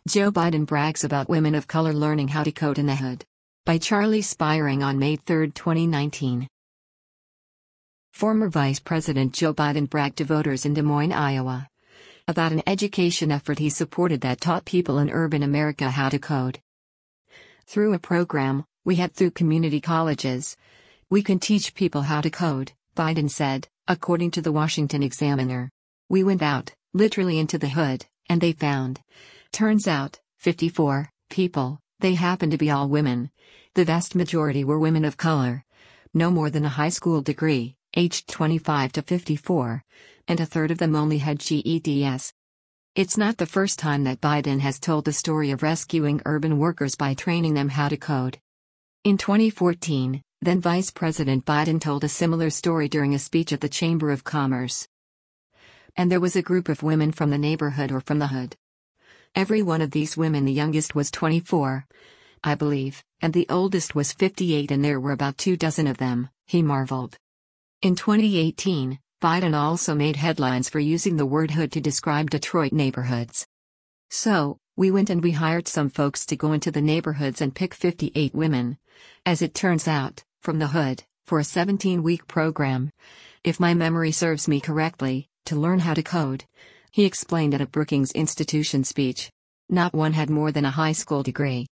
Joe Biden brags about women of color learning how to code in the hood. By Charlie Spiring on May 3, 2019. Former Vice President Joe Biden bragged to voters in Des Moines, Iowa, about an education effort he supported that taught people in urban America how to code. Through a program we had through community colleges, we can teach people how to code, Biden said, according to the Washington Examiner. We went out, literally into the hood, and they found. Turns out, 54 people, they happened to be all women. The vast majority were women of color. No more than a high school degree, aged 25 to 54, and a third of them only had GEDs. It's not the first time that Biden has told the story of rescuing urban workers by training them how to code. In 2014, then Vice President Biden told a similar story during a speech at the Chamber of Commerce. And there was a group of women from the neighborhood or from the hood. Every one of these women, the youngest was 24, I believe, and the oldest was 58, and there were about 24 of them, he marveled. In 2018, Biden also made headlines for using the word hood to describe Detroit neighborhoods. So, we went and we hired some folks to go into the neighborhoods and pick 58 women, as it turns out, from the hood, for a 17-week program, if my memory serves me correctly, to learn how to code, he explained at a Brookings Institution speech. Not one had more than a high school degree.